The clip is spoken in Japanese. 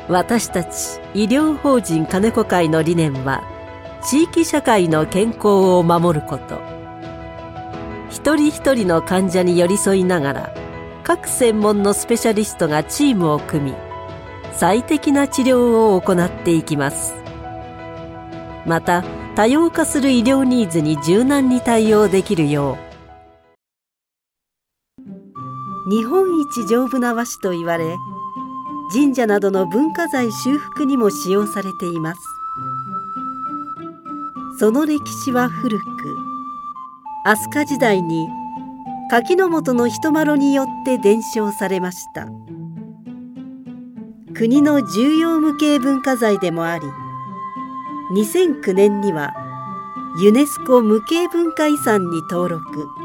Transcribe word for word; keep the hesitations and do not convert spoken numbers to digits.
私たち医療法人金子会の理念は、地域社会の健康を守ること。一人一人の患者に寄り添いながら、各専門のスペシャリストがチームを組み、最適な治療を行っていきます。また、多様化する医療ニーズに柔軟に対応できるよう、日本一丈夫な和紙と言われ、神社などの文化財修復にも使用されています。その歴史は古く、飛鳥時代に柿本の人麻呂によって伝承されました。国の重要無形文化財でもあり、にせんきゅうねんにはユネスコ無形文化遺産に登録。